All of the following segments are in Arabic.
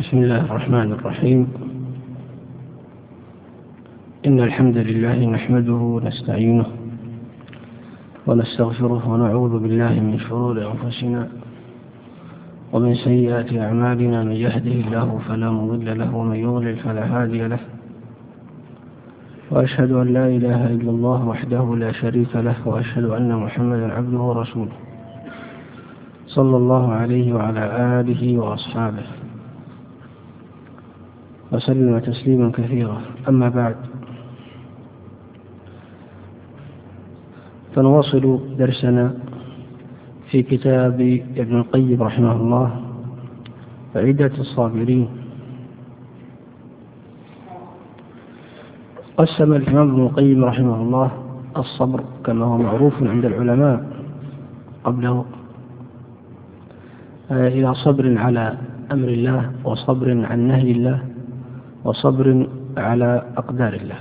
بسم الله الرحمن الرحيم. إن الحمد لله نحمده ونستعينه ونستغفره ونعوذ بالله من شرور أنفسنا ومن سيئات أعمالنا. من يهده الله فلا مضل له ومن يضلل فلا هادي له، وأشهد أن لا إله إلا الله وحده لا شريك له، وأشهد أن محمدا عبده ورسوله صلى الله عليه وعلى آله وأصحابه وسلم تسليما كثيرا. أما بعد، فنواصل درسنا في كتاب ابن القيم رحمه الله عدة الصابرين. قسم الإمام ابن القيم رحمه الله الصبر كما هو معروف عند العلماء قبله إلى صبر على أمر الله، وصبر عن نهي الله، وصبر على أقدار الله.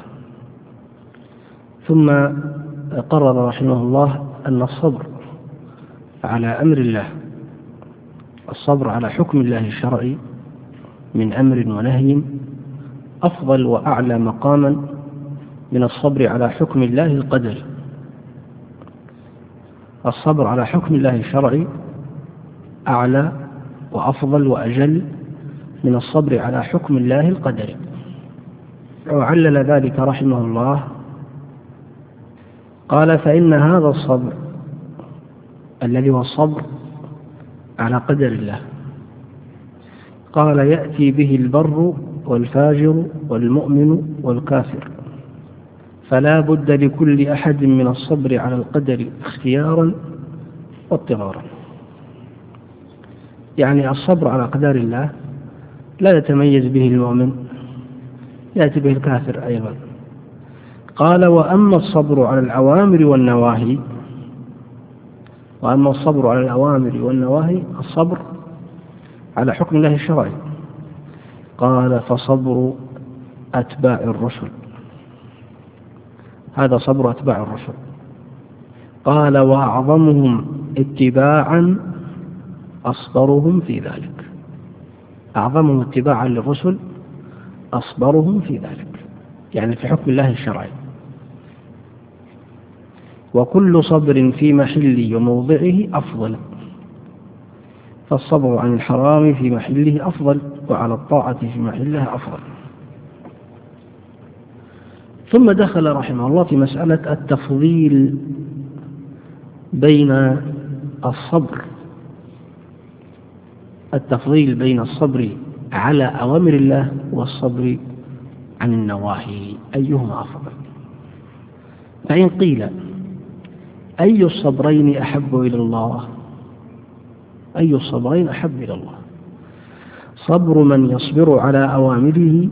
ثم قرر رحمه الله أن الصبر على أمر الله، الصبر على حكم الله الشرعي من أمر ونهي، أفضل وأعلى مقاما من الصبر على حكم الله القدري. الصبر على حكم الله الشرعي أعلى وأفضل وأجل من الصبر على حكم الله القدري. وعلل ذلك رحمه الله قال: فإن هذا الصبر الذي هو الصبر على قدر الله، قال: يأتي به البر والفاجر والمؤمن والكافر، فلا بد لكل أحد من الصبر على القدر اختيارا واضطرارا. يعني الصبر على قدر الله لا يتميز به المؤمن، يأتي به الكافر أيضا. قال: وأما الصبر على الأوامر والنواهي، وأما الصبر على الأوامر والنواهي الصبر على حكم الله الشرعي، قال: فصبر أتباع الرسل، هذا صبر أتباع الرسل. قال: وأعظمهم اتباعا أصبرهم في ذلك، أعظمهم اتباعا للرسل أصبرهم في ذلك، يعني في حكم الله الشرعي. وكل صبر في محله وموضعه أفضل، فالصبر عن الحرام في محله أفضل، وعلى الطاعة في محلها أفضل. ثم دخل رحمه الله في مسألة التفضيل بين الصبر على أوامر الله والصبر عن النواهي، أيهما أفضل؟ فإن قيل: أي الصبرين أحب إلى الله؟ أي الصبرين أحب إلى الله؟ صبر من يصبر على أوامره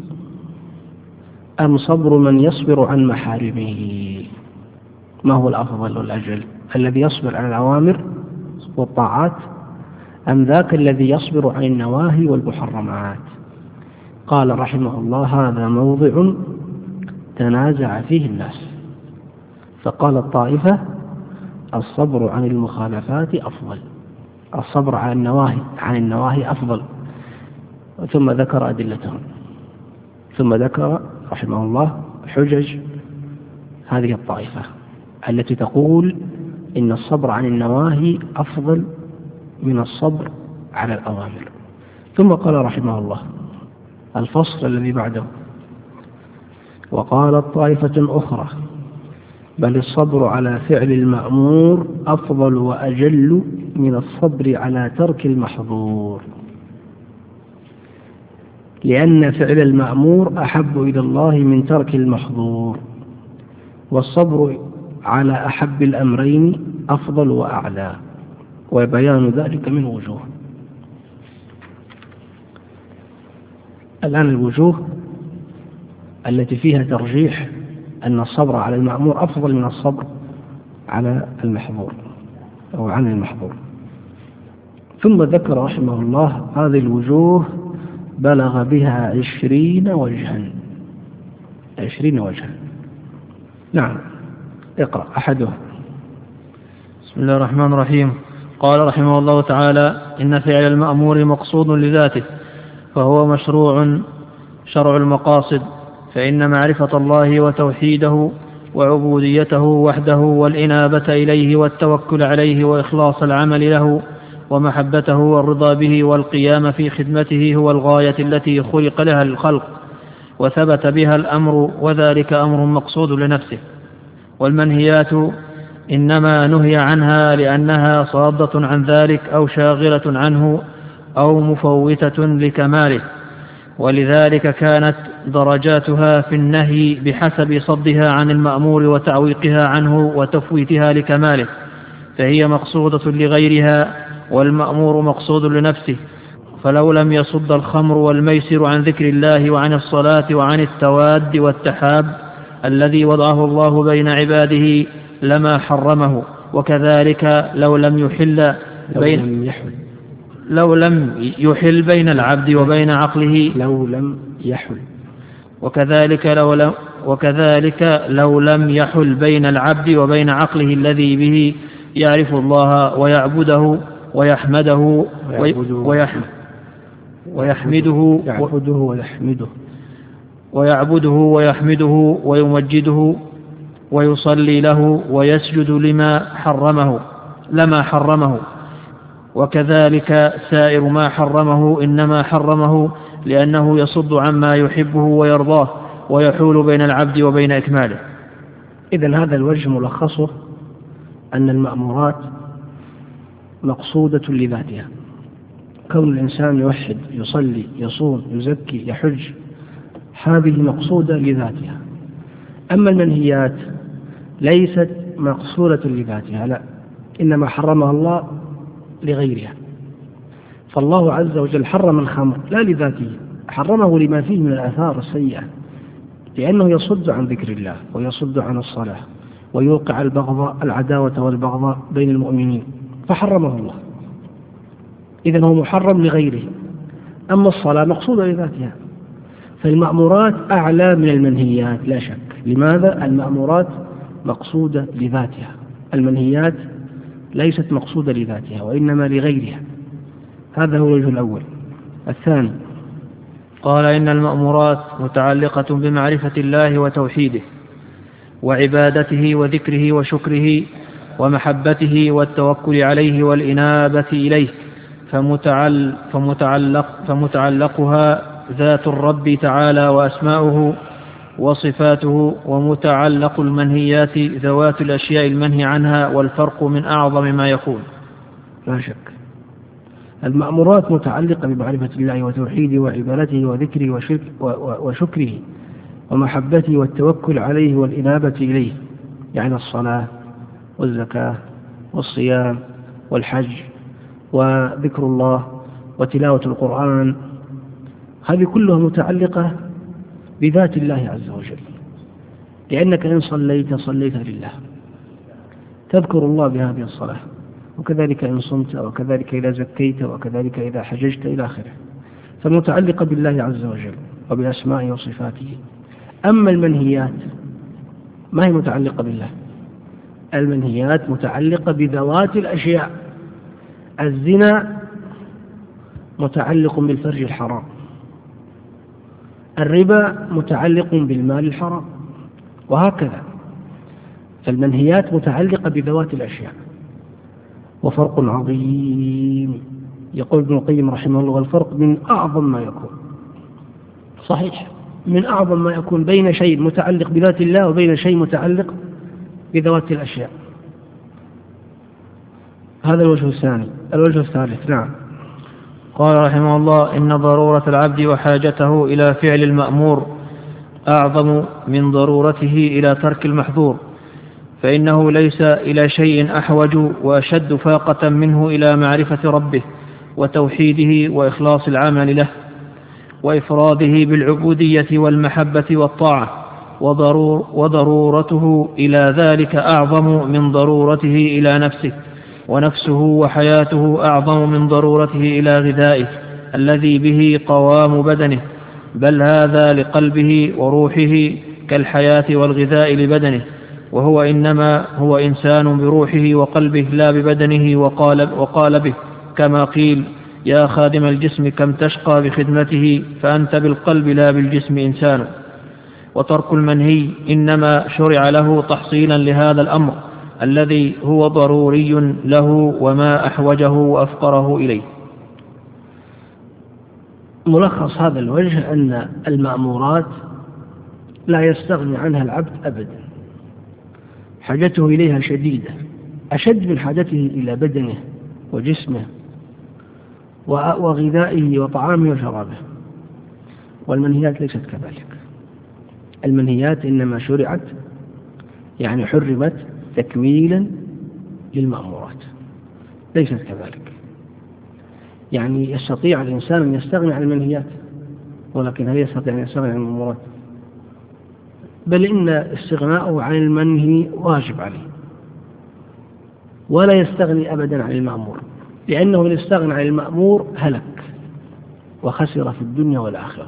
أم صبر من يصبر عن محارمه؟ ما هو الأفضل والأجل؟ الذي يصبر على الأوامر والطاعات أم ذاك الذي يصبر عن النواهي والمحرمات؟ قال رحمه الله: هذا موضع تنازع فيه الناس، فقال الطائفة: الصبر عن المخالفات أفضل، الصبر عن النواهي أفضل. ثم ذكر أدلتهم، ثم ذكر رحمه الله حجج هذه الطائفة التي تقول إن الصبر عن النواهي أفضل من الصبر على الأوامر. ثم قال رحمه الله الفصل الذي بعده: وقالت طائفة أخرى: بل الصبر على فعل المأمور أفضل وأجل من الصبر على ترك المحظور، لأن فعل المأمور أحب إلى الله من ترك المحظور، والصبر على أحب الأمرين أفضل وأعلى، وبيان ذلك من وجوه. الآن الوجوه التي فيها ترجيح أن الصبر على المأمور أفضل من الصبر على المحظور أو عن المحظور. ثم ذكر رحمه الله هذه الوجوه بلغ بها 20 وجها. 20 وجها. نعم، اقرأ أحدها. بسم الله الرحمن الرحيم. قال رحمه الله تعالى: إن فعل المأمور مقصود لذاته، فهو مشروع شرع المقاصد، فإن معرفة الله وتوحيده وعبوديته وحده والإنابة إليه والتوكل عليه وإخلاص العمل له ومحبته والرضا به والقيام في خدمته هو الغاية التي خلق لها الخلق وثبت بها الأمر، وذلك أمر مقصود لنفسه. والمنهيات إنما نهي عنها لأنها صادة عن ذلك أو شاغلة عنه أو مفوتة لكماله، ولذلك كانت درجاتها في النهي بحسب صدها عن المأمور وتعويقها عنه وتفويتها لكماله، فهي مقصودة لغيرها والمأمور مقصود لنفسه. فلو لم يصد الخمر والميسر عن ذكر الله وعن الصلاة وعن التواد والتحاب الذي وضعه الله بين عباده لما حرمه. وكذلك لو لم يحل بين العبد وبين عقله وكذلك لو لم يحل بين العبد وبين عقله الذي به يعرف الله ويعبده ويحمده ويمجده ويصلي له ويسجد لما حرمه. وكذلك سائر ما حرمه إنما حرمه لأنه يصد عما يحبه ويرضاه ويحول بين العبد وبين إكماله. إذن هذا الوجه ملخصه أن المأمورات مقصودة لذاتها، كون الإنسان يوحد يصلي يصوم يزكي يحج هذه مقصودة لذاتها. أما المنهيات ليست مقصودة لذاتها، لا، إنما حرمها الله لغيرها. فالله عز وجل حرم الخمر لا لذاته، حرمه لما فيه من الآثار السيئة، لأنه يصد عن ذكر الله ويصد عن الصلاة ويوقع العداوة والبغضاء بين المؤمنين، فحرمه الله. إذن هو محرم لغيره. أما الصلاة مقصودة لذاتها، فالمأمورات أعلى من المنهيات لا شك. لماذا؟ المأمورات مقصودة لذاتها، المنهيات ليست مقصودة لذاتها وإنما لغيرها. هذا هو الوجه الأول. الثاني قال إن المأمورات متعلقة بمعرفة الله وتوحيده وعبادته وذكره وشكره ومحبته والتوكل عليه والإنابة إليه، فمتعلقها ذات الرب تعالى وأسماؤه وصفاته، ومتعلق المنهيات ذوات الأشياء المنهي عنها، والفرق من أعظم ما يكون. لا شك المأمورات متعلقة بمعرفة الله وتوحيده وعبادته وذكره وشكره ومحبته والتوكل عليه والإنابة إليه، يعني الصلاة والزكاة والصيام والحج وذكر الله وتلاوة القرآن، هذه كلها متعلقة بذات الله عز وجل، لأنك إن صليت لله، تذكر الله بهذه الصلاة، وكذلك إن صمت، وكذلك إذا زكيت، وكذلك إذا حججت إلى آخره، فمتعلقة بالله عز وجل وبأسمائه وصفاته. أما المنهيات ما هي متعلقة بالله، المنهيات متعلقة بذوات الأشياء. الزنا متعلق بالفرج الحرام، الربا متعلق بالمال الحرام، وهكذا. فالمنهيات متعلقة بذوات الأشياء. وفرق عظيم، يقول ابن القيم رحمه الله، والفرق من أعظم ما يكون، صحيح، من أعظم ما يكون بين شيء متعلق بذات الله وبين شيء متعلق بذوات الأشياء. هذا الوجه الثاني. الوجه الثالث، نعم. قال رحمه الله: إن ضرورة العبد وحاجته إلى فعل المأمور أعظم من ضرورته إلى ترك المحظور، فإنه ليس إلى شيء أحوج وأشد فاقة منه إلى معرفة ربه وتوحيده وإخلاص العمل له وإفراده بالعبودية والمحبة والطاعة، وضرورته إلى ذلك أعظم من ضرورته إلى نفسه، ونفسه وحياته أعظم من ضرورته إلى غذائه الذي به قوام بدنه، بل هذا لقلبه وروحه كالحياة والغذاء لبدنه، وهو إنما هو إنسان بروحه وقلبه لا ببدنه وقالبه، كما قيل: يا خادم الجسم كم تشقى بخدمته فأنت بالقلب لا بالجسم إنسان. وترك المنهي إنما شرع له تحصيلا لهذا الأمر الذي هو ضروري له وما أحوجه وأفقره إليه. ملخص هذا الوجه أن المأمورات لا يستغني عنها العبد أبدا، حاجته إليها شديدة، أشد من حاجته إلى بدنه وجسمه وغذائه وطعامه وشرابه. والمنهيات ليست كذلك. المنهيات إنما شرعت يعني حرمت تكميلا للمأمورات، ليست كذلك. يعني يستطيع الإنسان أن يستغني عن المنهيات، ولكن هل يستطيع أن يستغني عن المأمورات؟ بل إن استغناءه عن المنهي واجب عليه، ولا يستغني أبدا عن المأمور، لأنه من استغنى عن المأمور هلك وخسر في الدنيا والآخرة.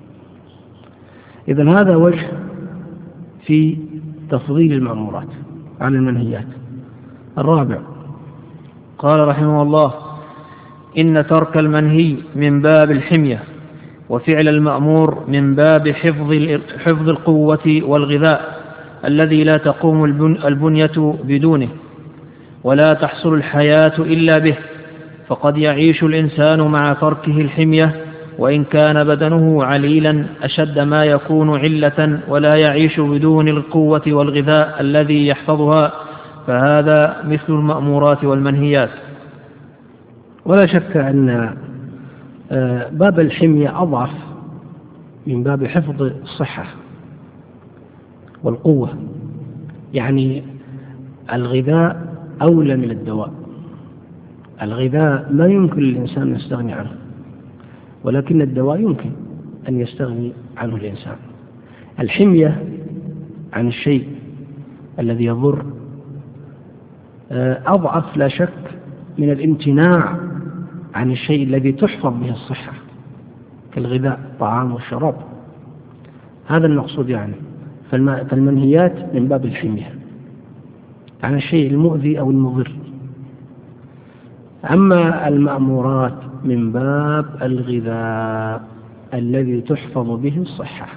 إذن هذا وجه في تفضيل المأمورات عن المنهيات. الرابع، قال رحمه الله: إن ترك المنهي من باب الحمية، وفعل المأمور من باب حفظ القوة والغذاء الذي لا تقوم البنية بدونه، ولا تحصل الحياة إلا به. فقد يعيش الإنسان مع تركه الحمية وإن كان بدنه عليلا أشد ما يكون علة، ولا يعيش بدون القوة والغذاء الذي يحفظها، فهذا مثل المأمورات والمنهيات. ولا شك أن باب الحمية أضعف من باب حفظ الصحة والقوة. يعني الغذاء أولى من الدواء. الغذاء ما يمكن للإنسان أن يستغني عنه، ولكن الدواء يمكن أن يستغني عنه الإنسان. الحمية عن الشيء الذي يضر أضعف لا شك من الامتناع عن الشيء الذي تحفظ به الصحة كالغذاء، الطعام والشراب. هذا المقصود يعني. فالمنهيات من باب الحمية عن الشيء المؤذي أو المضر. أما المأمورات من باب الغذاء الذي تحفظ به الصحة،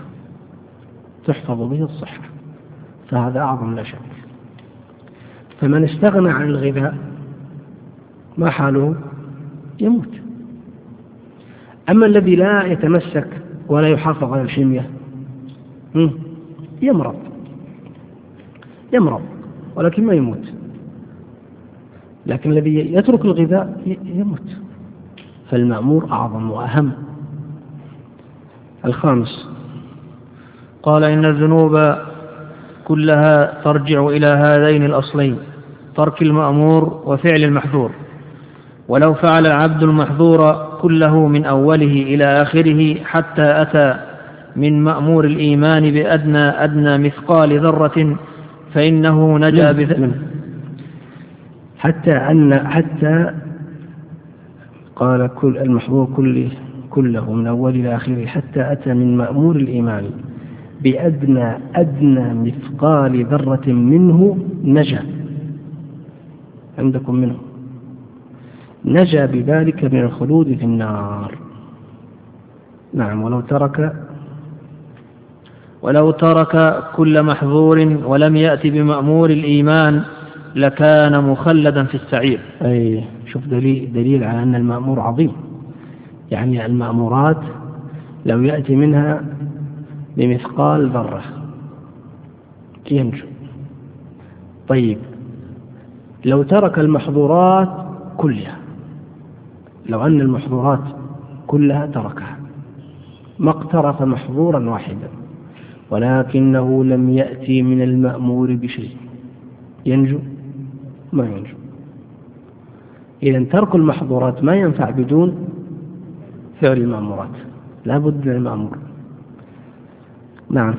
فهذا أعظم لا شك. فمن استغنى عن الغذاء ما حاله؟ يموت. أما الذي لا يتمسك ولا يحافظ على الحمية يمرض ولكن ما يموت. لكن الذي يترك الغذاء يموت. فالمأمور أعظم وأهم. الخامس، قال: إن الذنوب كلها ترجع إلى هذين الأصلين: ترك المأمور وفعل المحظور. ولو فعل العبد المحظور كله من أوله إلى آخره حتى أتى من مأمور الإيمان بأدنى مثقال ذرة فإنه نجا حتى قال كل المحظور كله من أول إلى آخره حتى أتى من مأمور الإيمان بأدنى مثقال ذرة منه نجا. عندكم منه نجا بذلك من الخلود في النار. نعم. ولو ترك كل محظور ولم يأتي بمأمور الإيمان لكان مخلدا في السعير. أي شوف دليل على أن المأمور عظيم. يعني المأمورات لو يأتي منها بمثقال ذرة ينجو. طيب لو ترك المحظورات كلها، لو أن المحظورات كلها تركها ما اقترف محظورا واحدا ولكنه لم يأتي من المأمور بشيء، ينجو؟ ما ينجو. إذن ترك المحظورات ما ينفع بدون فعل المأمورات، لا بد من المأمور. نعم.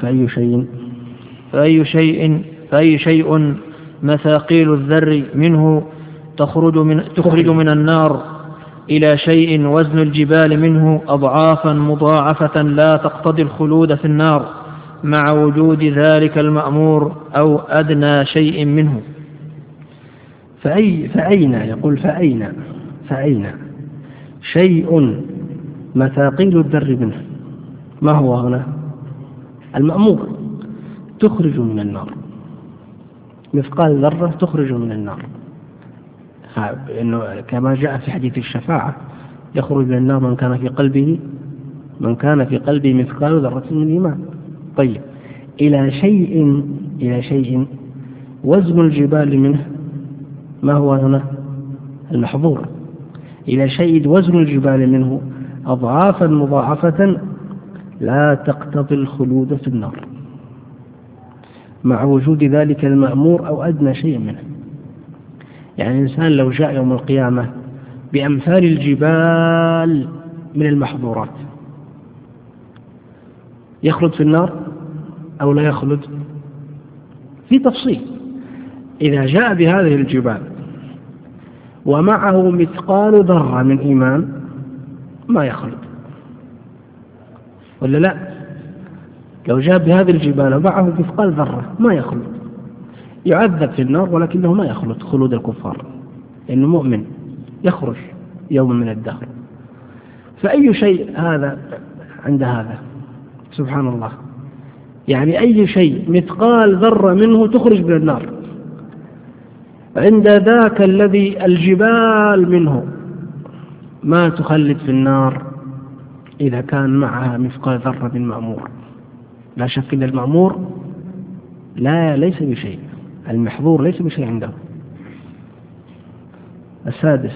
فأي شيء مثاقيل الذر منه تخرج من النار إلى شيء وزن الجبال منه أضعافا مضاعفة لا تقتضي الخلود في النار مع وجود ذلك المأمور أو أدنى شيء منه. فأين شيء مثاقيل الذر منه، ما هو هنا؟ المأمور، تخرج من النار، مثقال ذرة تخرج من النار، إنه كما جاء في حديث الشفاعة يخرج من النار من كان في قلبه مثقال ذرة من إيمان. طيب، إلى شيء وزن الجبال منه، ما هو هنا؟ المحظور. إلى شيء وزن الجبال منه أضعافا مضاعفة لا تقتضي الخلود في النار، مع وجود ذلك المأمور أو أدنى شيء منه. يعني الإنسان لو جاء يوم القيامة بأمثال الجبال من المحظورات، يخلد في النار أو لا يخلد؟ في تفصيل. إذا جاء بهذه الجبال ومعه مثقال ذرة من إيمان ما يخلد، ولا لا؟ لو جاء بهذه الجبال ومعه مثقال ذرة ما يخلد، يعذب في النار ولكنه ما يخلد خلود الكفار، لأنه مؤمن يخرج يوم من الدهر. فأي شيء هذا عند هذا؟ سبحان الله، يعني أي شيء مثقال ذرة منه تخرج من النار، عند ذاك الذي الجبال منه ما تخلد في النار إذا كان معها مثقال ذرة من مأمور. لا شك أن المأمور ليس بشيء، المحظور ليس بشيء عنده. السادس،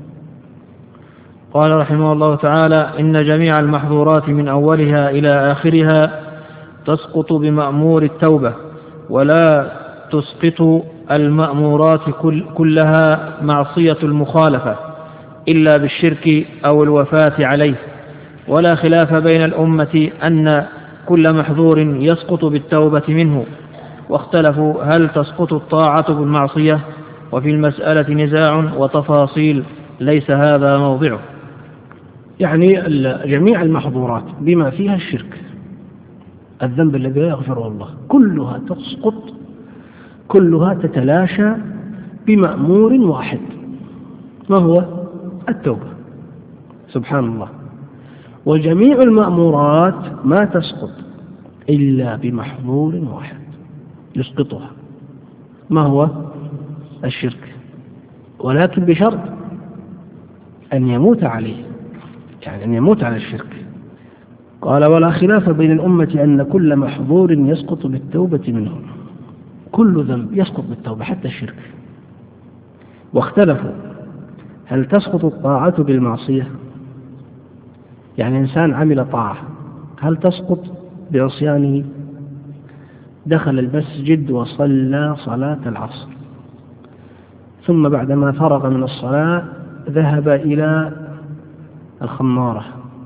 قال رحمه الله تعالى: إن جميع المحظورات من أولها إلى آخرها تسقط بمأمور التوبة، ولا تسقط المأمورات كلها معصية المخالفة إلا بالشرك أو الوفاة عليه. ولا خلاف بين الأمة أن كل محظور يسقط بالتوبة منه، واختلفوا هل تسقط الطاعة بالمعصية، وفي المسألة نزاع وتفاصيل ليس هذا موضعه. يعني جميع المحظورات بما فيها الشرك، الذنب الذي لا يغفره الله، كلها تسقط، كلها تتلاشى بمأمور واحد، ما هو؟ التوبة. سبحان الله. وجميع المأمورات ما تسقط إلا بمحظور واحد يسقطها، ما هو؟ الشرك، ولكن بشرط أن يموت عليه، يعني أن يموت على الشرك. قال: ولا خلاف بين الأمة أن كل محظور يسقط بالتوبة منه، كل ذنب يسقط بالتوبة حتى الشرك. واختلفوا هل تسقط الطاعة بالمعصية، يعني إنسان عمل طاعة هل تسقط بعصيانه؟ دخل المسجد وصلى صلاة العصر، ثم بعدما فرغ من الصلاة ذهب إلى الخمارة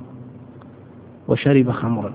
وشرب خمرا،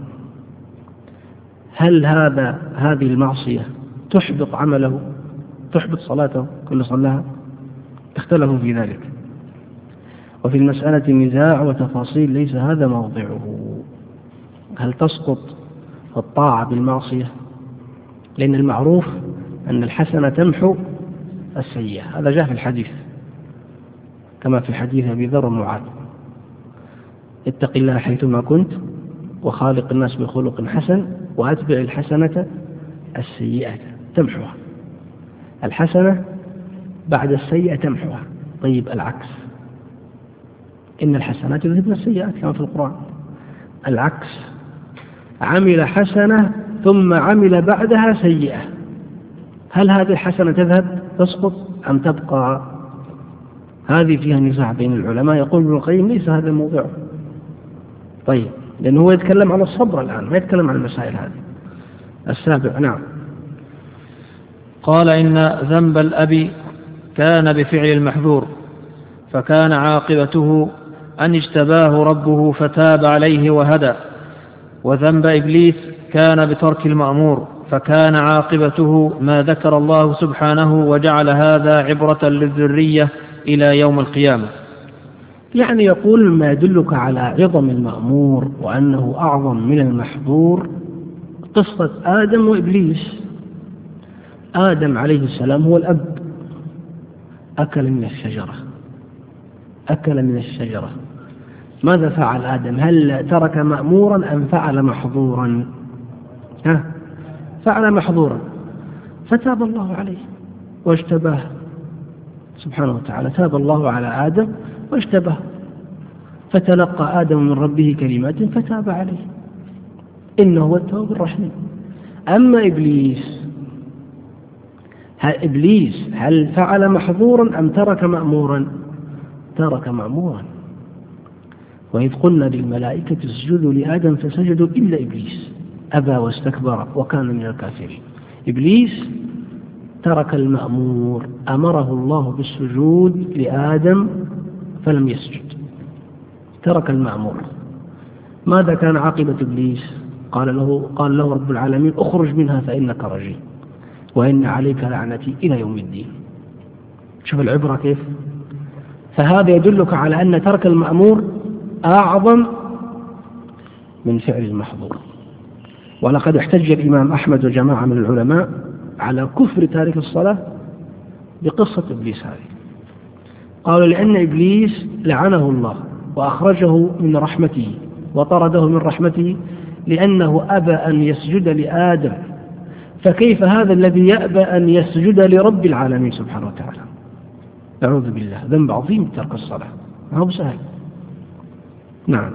هل هذه المعصية تحبط عمله، تحبط صلاته كل صلاها؟ اختلفوا في ذلك. وفي المسألة نزاع وتفاصيل ليس هذا موضعه. هل تسقط الطاعة بالمعصية؟ لأن المعروف أن الحسنة تمحو السيئة، هذا جاء في الحديث كما في حديث أبي ذر ومعاذ: اتق الله حيثما كنت وخالق الناس بخلق حسن وأتبع الحسنة السيئة تمحوها. الحسنة بعد السيئة تمحوها. طيب العكس، إن الحسنات يذهبن السيئات كما في القرآن. العكس، عمل حسنة ثم عمل بعدها سيئة، هل هذه الحسنة تذهب تسقط أم تبقى؟ هذه فيها نزاع بين العلماء. يقول ابن القيم ليس هذا الموضوع. طيب، لأنه هو يتكلم على الصبر الآن، ما يتكلم عن المسائل هذه. السابع، نعم. قال: إن ذنب الأب كان بفعل المحذور، فكان عاقبته أن اجتباه ربه فتاب عليه وهدى. وذنب إبليس كان بترك المأمور، فكان عاقبته ما ذكر الله سبحانه وجعل هذا عبرة للذرية إلى يوم القيامة. يعني يقول ما يدلك على عظم المأمور وأنه أعظم من المحظور قصة آدم وإبليس. آدم عليه السلام هو الأب، أكل من الشجرة ماذا فعل آدم؟ هل ترك مأمورا أم فعل محظورا؟ فعل محظورا، فتاب الله عليه واجتباه سبحانه وتعالى. تاب الله على آدم واجتباه، فتلقى آدم من ربه كلمات فتاب عليه، إنه هو التواب الرحيم. أما إبليس هل فعل محظورا أم ترك مأمورا؟ ترك مأمورا. وإذ قلنا للملائكة اسجدوا لآدم فسجدوا إلا إبليس أبى واستكبر وكان من الكافرين. إبليس ترك المأمور، أمره الله بالسجود لآدم فلم يسجد، ترك المأمور. ماذا كان عاقبة إبليس؟ قال له رب العالمين اخرج منها فإنك رجيم وإن عليك لعنتي إلى يوم الدين. شوف العبرة كيف. فهذا يدلك على أن ترك المأمور أعظم من فعل المحظور. ولقد احتج الإمام أحمد وجماعة من العلماء على كفر تارك الصلاة بقصة إبليس هذه. قالوا لأن إبليس لعنه الله وأخرجه من رحمته وطرده من رحمته لأنه أبى أن يسجد لآدم، فكيف هذا الذي يأبى أن يسجد لرب العالمين سبحانه وتعالى؟ أعوذ بالله، ذنب عظيم ترك الصلاة، ما هو سهل. نعم.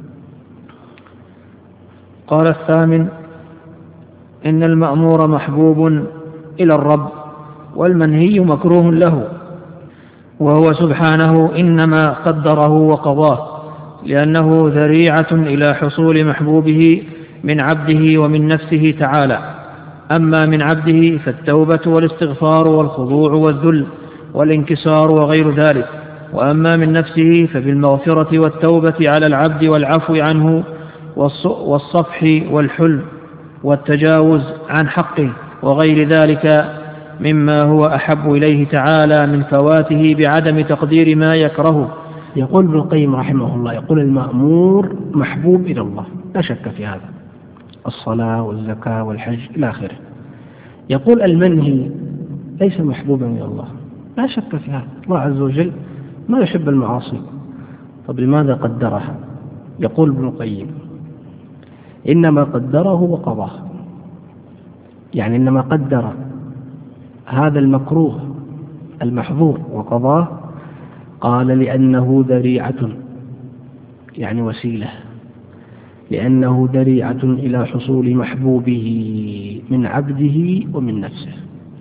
قال الثامن: إن المأمور محبوب إلى الرب والمنهي مكروه له، وهو سبحانه إنما قدره وقضاه لأنه ذريعة إلى حصول محبوبه من عبده ومن نفسه تعالى. أما من عبده فالتوبة والاستغفار والخضوع والذل والانكسار وغير ذلك، وأما من نفسه فبالمغفرة والتوبة على العبد والعفو عنه والصفح والحلم والتجاوز عن حقه وغير ذلك مما هو أحب إليه تعالى من فواته بعدم تقدير ما يكرهه. يقول ابن القيم رحمه الله، يقول المأمور محبوب إلى الله، لا شك في هذا، الصلاة والزكاة والحج إلى آخره. يقول المنهي ليس محبوبا إلى الله، لا شك في هذا، الله عز وجل ما يحب المعاصي. طب لماذا قدرها؟ يقول ابن القيم إنما قدره وقضاه، يعني إنما قدر هذا المكروه المحظور وقضاه. قال لأنه ذريعة، يعني وسيلة، لأنه ذريعة إلى حصول محبوبه من عبده ومن نفسه،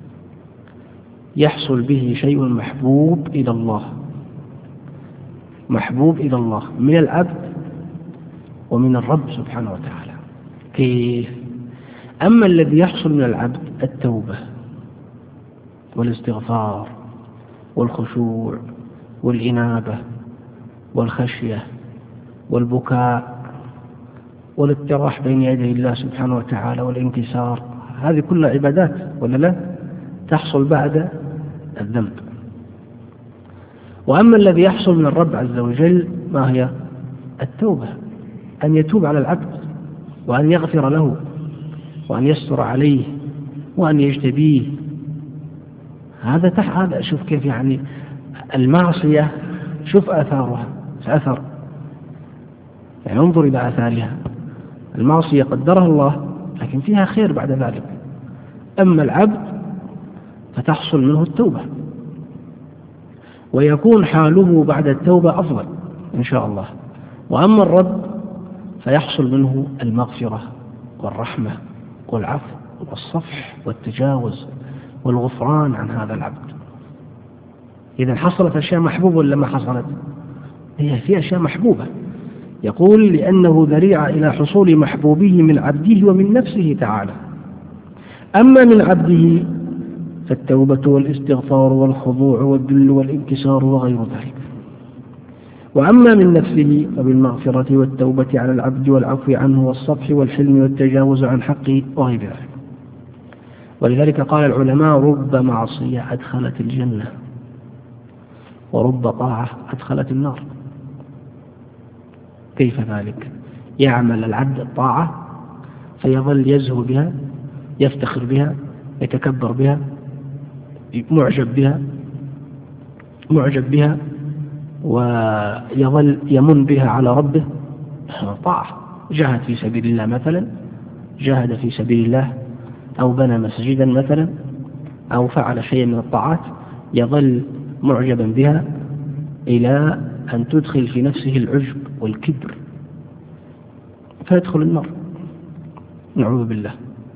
يحصل به شيء محبوب إلى الله، محبوب إلى الله من العبد ومن الرب سبحانه وتعالى. كيف؟ أما الذي يحصل من العبد التوبة والاستغفار والخشوع والإنابة والخشية والبكاء والاطراح بين يدي الله سبحانه وتعالى والانكسار، هذه كلها عبادات ولا لا؟ تحصل بعد الذنب. وأما الذي يحصل من الرب عز وجل ما هي؟ التوبة، أن يتوب على العبد وأن يغفر له وأن يستر عليه وأن يجتبيه. هذا شوف كيف، يعني المعصية شوف آثارها، أثر، يعني انظر إلى آثارها. المعصية قدرها الله لكن فيها خير بعد ذلك. أما العبد فتحصل منه التوبة ويكون حاله بعد التوبة أفضل إن شاء الله. وأما الرب فيحصل منه المغفرة والرحمة والعفو والصفح والتجاوز والغفران عن هذا العبد. إذن حصلت أشياء محبوبة ولا ما حصلت؟ هي في أشياء محبوبة. يقول لأنه ذريعة إلى حصول محبوبه من عبده ومن نفسه تعالى. أما من عبده فالتوبة والاستغفار والخضوع والذل والانكسار وغير ذلك. وأما من نفسه فبالمغفرة والتوبة على العبد والعفو عنه والصفح والحلم والتجاوز عن حقه وغير ذلك. ولذلك قال العلماء رب معصية أدخلت الجنة ورب طاعة أدخلت النار. كيف ذلك؟ يعمل العبد الطاعة فيظل يزهو بها، يفتخر بها، يتكبر بها، معجب بها، ويظل يمن بها على ربه طاعة، جاهد في سبيل الله مثلا، جاهد في سبيل الله أو بنى مسجدا مثلا أو فعل شيئا من الطاعات، يظل معجبا بها إلى أن تدخل في نفسه العجب والكبر فيدخل النار، نعوذ بالله.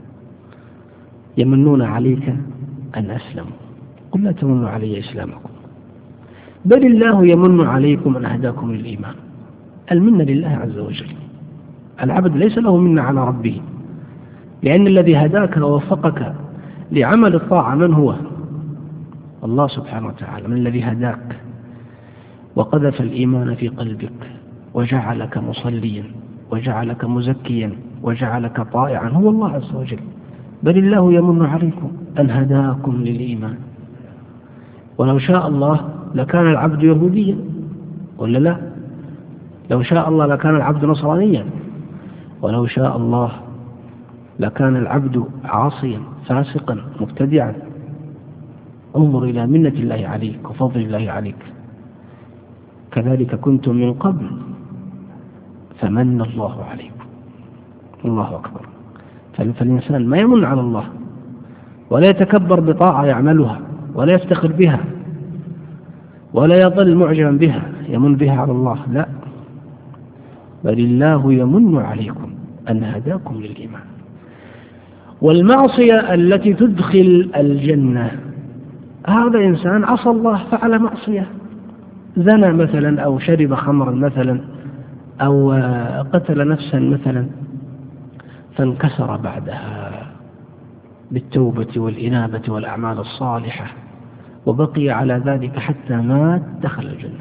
يمنون عليك أن أسلموا، قل لا تمنوا علي إسلامكم بل الله يمن عليكم أن هداكم للإيمان. المنة لله عز وجل، العبد ليس له منة على ربه، لأن الذي هداك ووفقك لعمل الطاعة من هو؟ الله سبحانه وتعالى. من الذي هداك وقذف الإيمان في قلبك وجعلك مصليا وجعلك مزكيا وجعلك طائعا؟ هو الله عز وجل. بل الله يمن عليكم أن هداكم للإيمان. ولو شاء الله لكان العبد يهوديا ولا لا؟ لو شاء الله لكان العبد نصرانيا، ولو شاء الله لكان العبد عاصيا فاسقا مبتدعا. انظر إلى منة الله عليك وفضل الله عليك. كذلك كنتم من قبل فمن الله عليكم. الله أكبر. فالإنسان ما يمن على الله ولا يتكبر بطاعة يعملها ولا يفتخر بها ولا يظل معجبا بها يمن بها على الله، لا، بل الله يمن عليكم أن هداكم للإيمان. والمعصية التي تدخل الجنة، هذا إنسان عصى الله فعل معصية، زنى مثلا أو شرب خمرا مثلا أو قتل نفسا مثلا، فانكسر بعدها بالتوبة والإنابة والأعمال الصالحة وبقي على ذلك حتى مات دخل الجنة.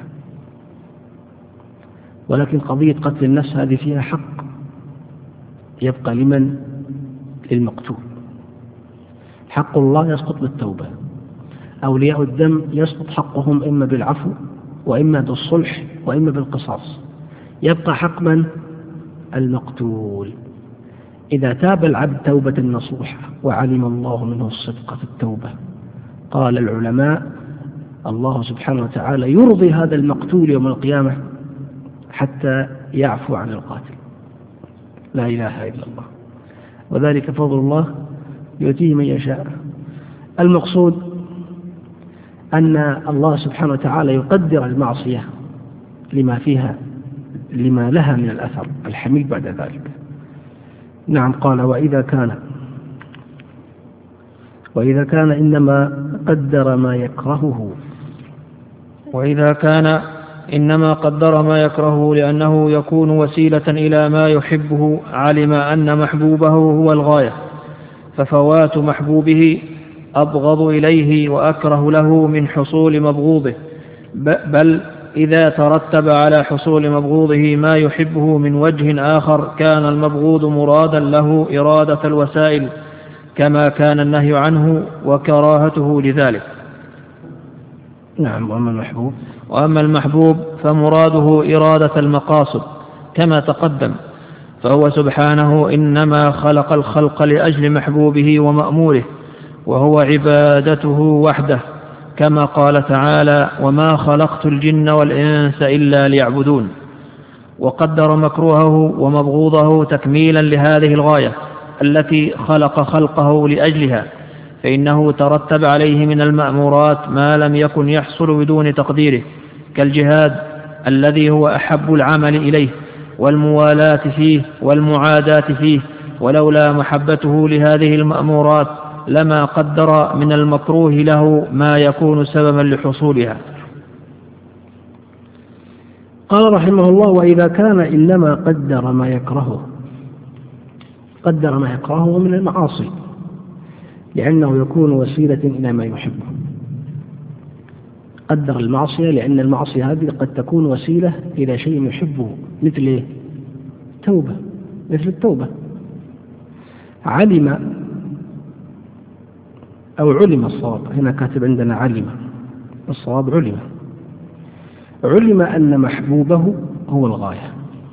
ولكن قضية قتل النفس هذه فيها حق يبقى لمن؟ للمقتول. حق الله يسقط بالتوبة، أولياء الدم يسقط حقهم إما بالعفو وإما بالصلح وإما بالقصاص، يبقى حق من؟ المقتول. إذا تاب العبد توبة نصوحة وعلم الله منه الصدق في التوبة، قال العلماء الله سبحانه وتعالى يرضي هذا المقتول يوم القيامة حتى يعفو عن القاتل. لا إله إلا الله، وذلك فضل الله يؤتيه من يشاء. المقصود أن الله سبحانه وتعالى يقدر المعصية لما لها من الأثر الحميد بعد ذلك. نعم، قال وإذا كان إنما قدر ما يكرهه. وإذا كان إنما قدر ما يكرهه لأنه يكون وسيلة إلى ما يحبه، علم أن محبوبه هو الغاية، ففوات محبوبه أبغض إليه وأكره له من حصول مبغوضه، بل إذا ترتب على حصول مبغوضه ما يحبه من وجه آخر كان المبغوض مرادا له إرادة الوسائل، كما كان النهي عنه وكراهته لذلك. نعم. وأما المحبوب فمراده إرادة المقاصد كما تقدم، فهو سبحانه إنما خلق الخلق لأجل محبوبه ومأموره، وهو عبادته وحده، كما قال تعالى وما خلقت الجن والإنس إلا ليعبدون. وقدر مكروهه ومبغوضه تكميلا لهذه الغاية التي خلق خلقه لأجلها، فإنه ترتب عليه من المأمورات ما لم يكن يحصل بدون تقديره، كالجهاد الذي هو أحب العمل إليه، والموالاة فيه والمعاداة فيه، ولولا محبته لهذه المأمورات لما قدر من المكروه له ما يكون سببا لحصولها. قال رحمه الله وإذا كان إنما قدر ما يكرهه من المعاصي لأنه يكون وسيلة إلى ما يحبه. قدر المعصية لأن المعصية هذه قد تكون وسيلة إلى شيء يحبه، مثل التوبة. علم الصواب، هنا كاتب عندنا علم، الصواب علم أن محبوبه هو الغاية،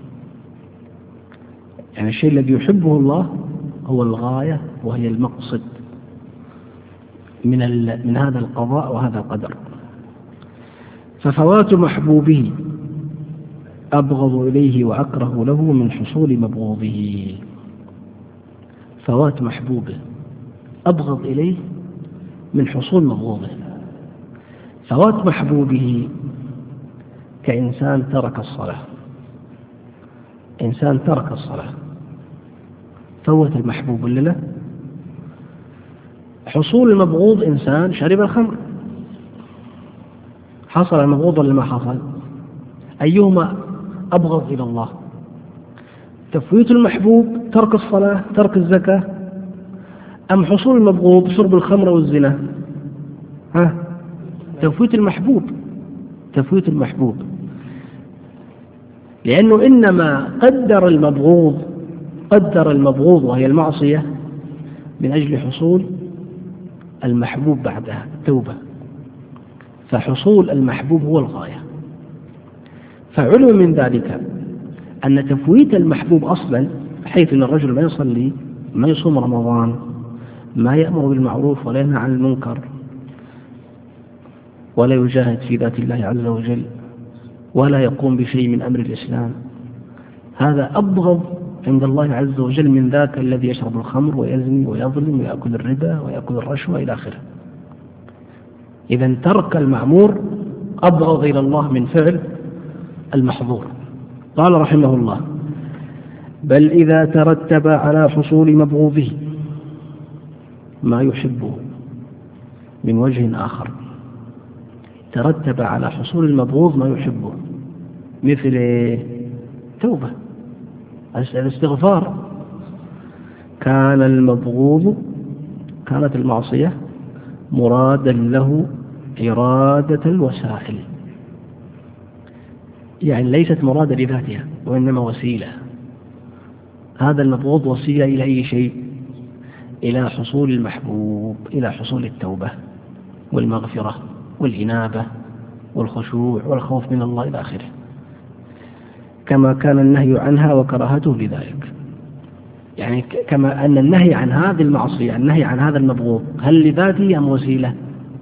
يعني الشيء الذي يحبه الله هو الغاية وهي المقصد من هذا القضاء وهذا القدر. ففوات محبوبه أبغض إليه وأكره له من حصول مبغوضه. فوات محبوبه أبغض إليه من حصول مبغوضه. فوات محبوبه كإنسان ترك الصلاة. إنسان ترك الصلاة فوت المحبوب اللي له. حصول المبغوض إنسان شرب الخمر، حصل المبغوض ولا ما حصل؟ أيهما أبغض إلى الله؟ تفويت المحبوب ترك الصلاة ترك الزكاة، أم حصول المبغوض شرب الخمر والزنا؟ تفويت المحبوب. تفويت المحبوب، لأنه إنما قدر المبغوض وهي المعصية من أجل حصول المحبوب بعدها التوبة. فحصول المحبوب هو الغاية. فعلم من ذلك أن تفويت المحبوب أصلا، حيث أن الرجل ما يصلي، ما يصوم رمضان، ما يأمر بالمعروف ولا ينهى عن المنكر، ولا يجاهد في ذات الله عز وجل، ولا يقوم بشيء من أمر الإسلام، هذا أبغض عند الله عز وجل من ذاك الذي يشرب الخمر ويزني ويظلم ويأكل الربا ويأكل الرشوة إلى آخره. إذن ترك المأمور أبغض إلى الله من فعل المحظور. قال رحمه الله: بل إذا ترتب على حصول مبغوضه ما يحبه من وجه آخر، ترتب على حصول المبغوض ما يحبه، مثل توبة، الاستغفار. كانت المعصية مرادا له إرادة الوسائل، يعني ليست مرادة لذاتها وإنما وسيلة. هذا المبغوض وسيلة إلى أي شيء؟ إلى حصول المحبوب، إلى حصول التوبة والمغفرة والإنابة والخشوع والخوف من الله إلى آخره، كما كان النهي عنها وكراهته لذلك. يعني كما أن النهي عن هذه المعصية، النهي عن هذا المبغوض، هل لذاته أم وسيلة؟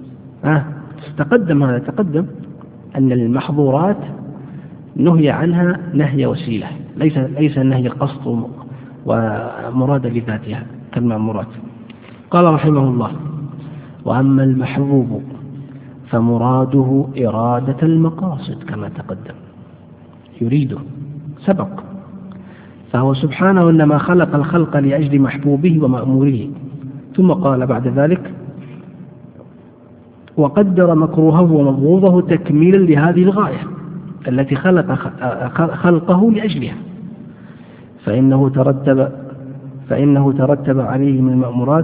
تقدم أن المحظورات نهي عنها نهي وسيلة، ليس النهي القصد ومراد لذاتها كالمأمورات. قال رحمه الله: وأما المحبوب فمراده إرادة المقاصد كما تقدم، يريده سبق. فهو سبحانه إنما خلق الخلق لأجل محبوبه ومأموره، ثم قال بعد ذلك: وقدر مكروهه ومبغوضه تكميلا لهذه الغاية التي خلق خلقه لأجلها، فإنه ترتب عليه من المأمورات،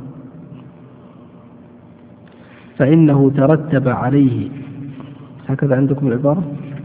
فإنه ترتب عليه، هكذا عندكم العبارة،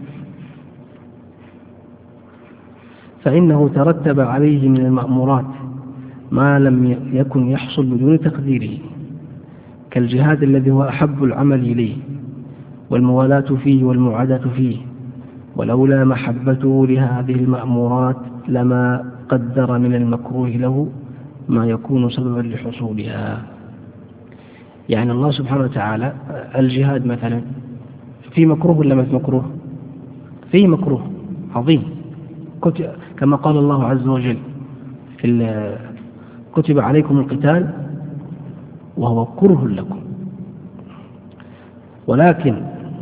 فإنه ترتب عليه من المأمورات ما لم يكن يحصل بدون تقديره، كالجهاد الذي هو أحب العمل إليه، والموالاة فيه والمعاداة فيه، ولولا محبته لهذه المأمورات لما قدر من المكروه له ما يكون سببا لحصولها. يعني الله سبحانه وتعالى الجهاد مثلا فيه مكروه ولا ما فيه مكروه؟ فيه مكروه عظيم، كما قال الله عز وجل: كتب عليكم القتال وهو كره لكم. ولكن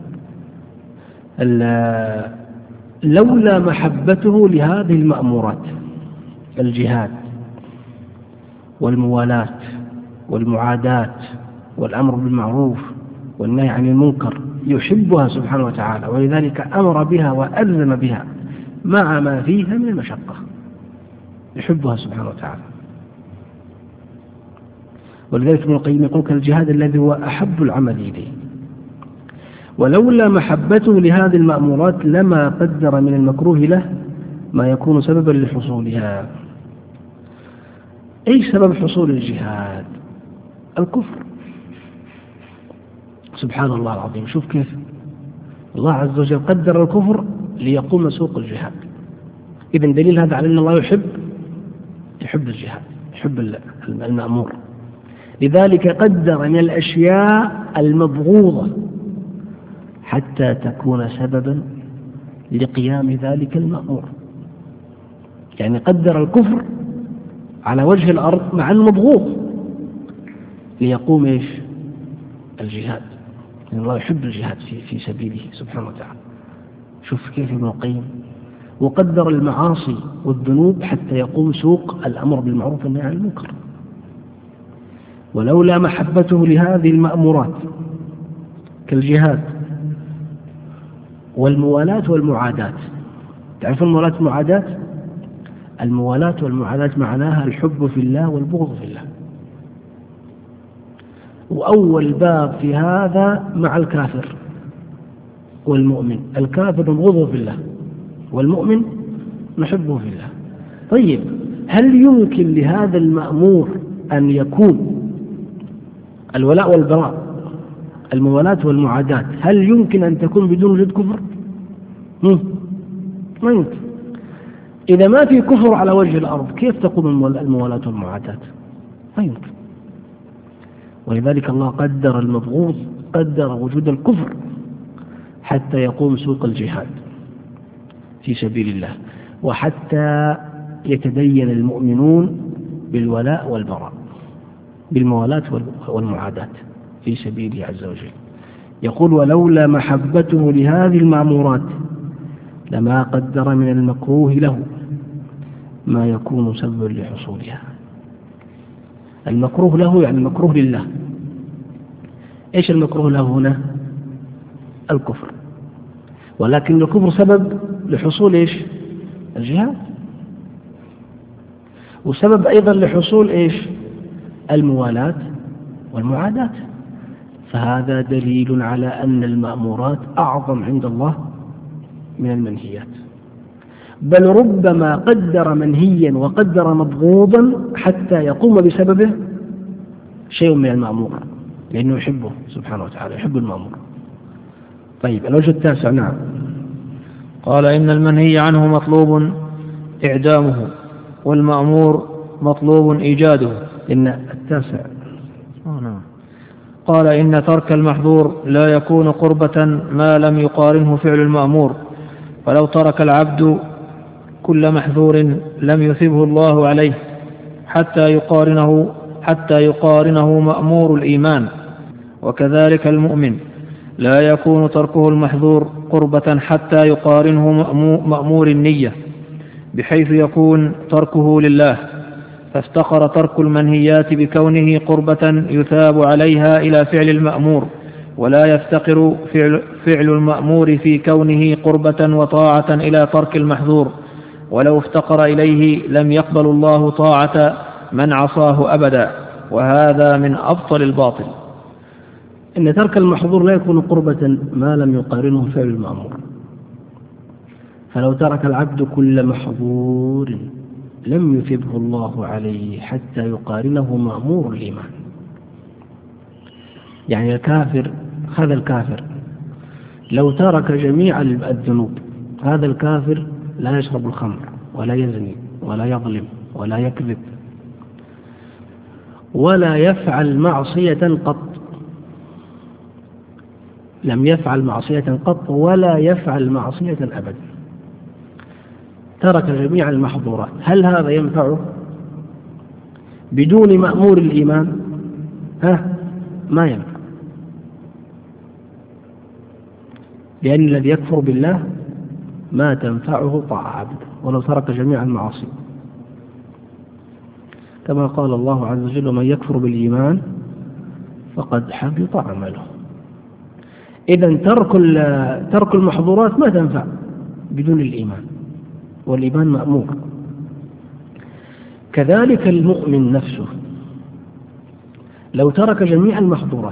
لولا محبته لهذه المأمورات، الجهاد والموالاة والمعاداة والأمر بالمعروف والنهي عن المنكر، يحبها سبحانه وتعالى، ولذلك أمر بها وألزم بها مع ما فيها من المشقة، يحبها سبحانه وتعالى. ولذلك ابن القيم يقول: كالجهاد الذي هو أحب العمل إليه. ولولا محبته لهذه المأمورات لما قدر من المكروه له ما يكون سببا لحصولها. أي سبب حصول الجهاد؟ الكفر. سبحان الله العظيم، شوف كيف الله عز وجل قدر الكفر ليقوم سوق الجهاد. إذن دليل هذا على أن الله يحب الجهاد، يحب المأمور. لذلك قدر من الأشياء المبغوضة حتى تكون سببا لقيام ذلك المأمور. يعني قدر الكفر على وجه الأرض مع المبغوض ليقوم إيش؟ الجهاد. يعني الله يحب الجهاد في سبيله سبحانه وتعالى. شوف كيف ابن القيم، وقدر المعاصي والذنوب حتى يقوم سوق الأمر بالمعروف والنهي عن المنكر. ولولا محبته لهذه المأمورات كالجهاد والموالاة والمعاداة. تعرفون الموالاة والمعاداة؟ الموالاة والمعاداة معناها الحب في الله والبغض في الله. وأول باب في هذا مع الكافر والمؤمن. الكافر نبغضه في الله والمؤمن نحبه في الله. طيب هل يمكن لهذا المأمور أن يكون الولاء والبراء، الموالاة والمعاداة، هل يمكن أن تكون بدون وجود كفر؟ ما يمكن. إذا ما في كفر على وجه الأرض كيف تقوم الموالاة والمعاداة؟ ما يمكن. ولذلك الله قدر المبغوض، قدر وجود الكفر حتى يقوم سوق الجهاد في سبيل الله، وحتى يتدين المؤمنون بالولاء والبراء، بالموالاة والمعاداة في سبيله عز وجل. يقول ولولا محبته لهذه المأمورات لما قدر من المكروه له ما يكون سببا لحصولها. المكروه له يعني المكروه لله. ايش المكروه له هنا؟ الكفر. ولكن الكفر سبب لحصول ايش؟ الجهاد. وسبب ايضا لحصول ايش؟ الموالاة والمعاداة. فهذا دليل على أن المأمورات أعظم عند الله من المنهيات. بل ربما قدر منهيا وقدر مبغوضا حتى يقوم بسببه شيء من المأمور، لأنه يحبه سبحانه وتعالى، يحب المأمور. طيب الوجه التاسع. نعم. قال إن المنهي عنه مطلوب إعدامه والمأمور مطلوب إيجاده. إن التاسع. نعم. قال إن ترك المحظور لا يكون قربة ما لم يقارنه فعل المأمور. فلو ترك العبد كل محظور لم يثبه الله عليه حتى يقارنه مأمور الإيمان. وكذلك المؤمن لا يكون تركه المحظور قربة حتى يقارنه مأمور النية، بحيث يكون تركه لله، فافتقر ترك المنهيات بكونه قربة يثاب عليها إلى فعل المأمور، ولا يفتقر فعل المأمور في كونه قربة وطاعة إلى ترك المحظور. ولو افتقر إليه لم يقبل الله طاعة من عصاه أبدا، وهذا من أبطل الباطل. إن ترك المحظور لا يكون قربة ما لم يقارنه فعل المأمور. فلو ترك العبد كل محظور لم يثبه الله عليه حتى يقارنه مأمور الإيمان. يعني الكافر، هذا الكافر لو ترك جميع الذنوب، هذا الكافر لا يشرب الخمر ولا يزني ولا يظلم ولا يكذب ولا يفعل معصية قط، لم يفعل معصية قط ولا يفعل معصية أبدا، ترك جميع المحظورات. هل هذا ينفعه بدون مأمور الإيمان؟ ما ينفع، لأن الذي يكفر بالله ما تنفعه طاعة عبده ولو ترك جميع المعاصي، كما قال الله عز وجل ومن يكفر بالإيمان فقد حبط عمله. إذن ترك المحظورات ما تنفع بدون الإيمان، والإيمان مأمور. كذلك المؤمن نفسه لو ترك جميع المحظورات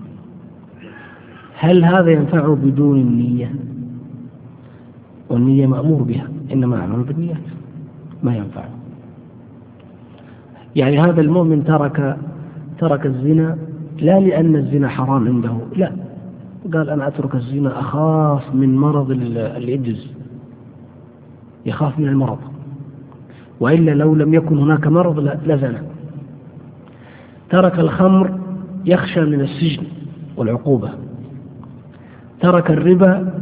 هل هذا ينفعه بدون النية؟ والنية مأمور بها، إنما أعمل بالنيات، ما ينفعه. يعني هذا المؤمن ترك الزنا لا لأن الزنا حرام عنده، لا، قال أنا أترك الزنا أخاف من مرض الإيدز، يخاف من المرض، وإلا لو لم يكن هناك مرض لزنا. ترك الخمر يخشى من السجن والعقوبة. ترك الربا